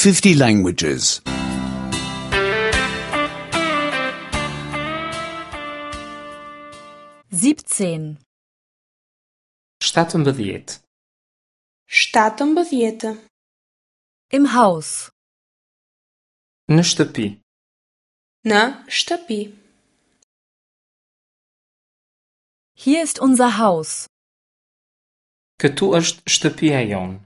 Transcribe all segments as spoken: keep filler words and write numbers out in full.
fifty languages. siebzehn. shtatëmbëdhjetë. shtatëmbëdhjetë. Im Haus. Në shtëpi. Në shtëpi. Hier ist unser Haus. Këtu është shtëpia jonë.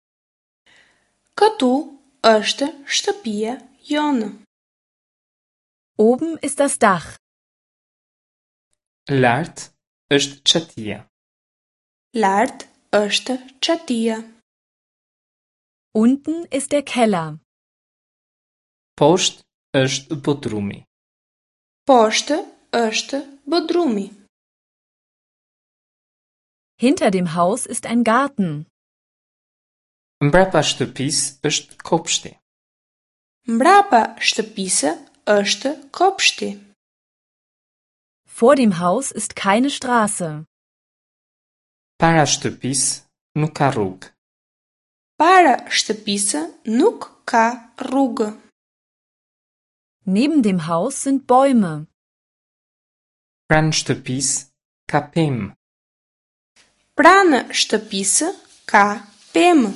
Këtu është shtëpia jonë. Oben ist das Dach. Lart është çatia. Lart është çatia. Unten ist der Keller. Poshtë është bodrumi. Poshtë është bodrumi. Hinter dem Haus ist ein Garten. Mbrapa shtëpisë është kopshti. Mbrapa shtëpisë është kopshti. Vor dem Haus ist keine Straße. Para shtëpisë nuk ka rrugë. Para shtëpisë nuk ka rrugë. Neben dem Haus sind Bäume. Pranë shtëpisë ka pemë. Pranë shtëpisë ka pemë.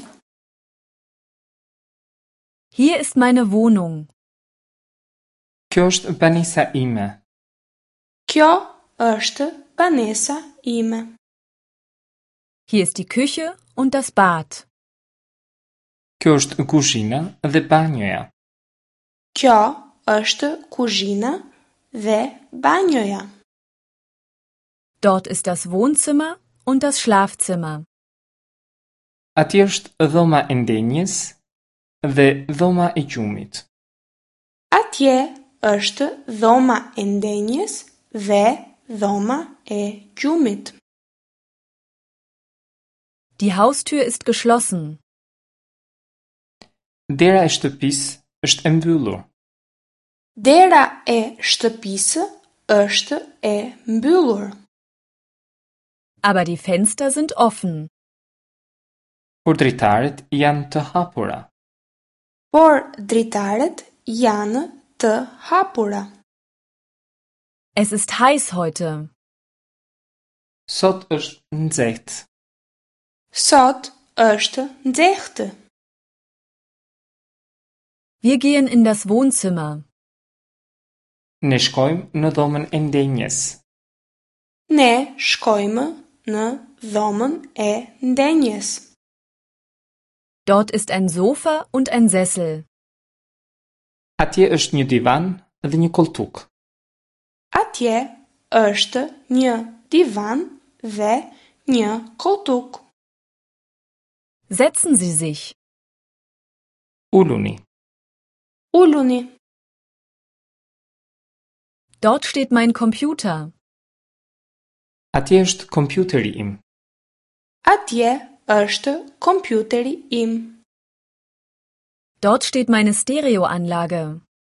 Hier ist meine Wohnung. Kjo është banesa ime. Kjo është banesa ime. Hier ist die Küche und das Bad. Kjo është kuzhina dhe banjoja. Kjo është kuzhina dhe banjoja. Dort ist das Wohnzimmer und das Schlafzimmer. Ati është dhoma e ndenjes dhe dhoma e gjumit. Atje është dhoma e ndenjes dhe dhoma e gjumit. Die Haustür ist geschlossen. Dera e shtëpisë është e mbyllur. Dera e shtëpisë është e mbyllur. Aber die Fenster sind offen. Por dritaret janë të hapura. Por dritaret janë të hapura. Es ist heiß heute. Sot është nxehtë. Sot është nxehtë. Wir gehen in das Wohnzimmer. Ne shkojmë në dhomën e ndenjes. Ne shkojmë në dhomën e ndenjes. Dort ist ein Sofa und ein Sessel. Atje është një divan dhe një koltuk. Atje është një divan dhe një koltuk. Setzen Sie sich. Uluni. Uluni. Dort steht mein Computer. Atje është kompjuteri im. Atje është kompjuteri im. Dort steht meine Stereoanlage.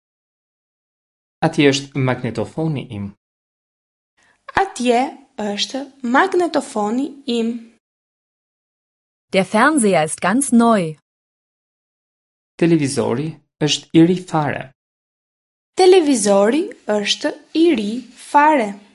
Atje është magnetofoni im. Atje është magnetofoni im. Der Fernseher ist ganz neu. Televizori është i ri fare. Televizori është i ri fare.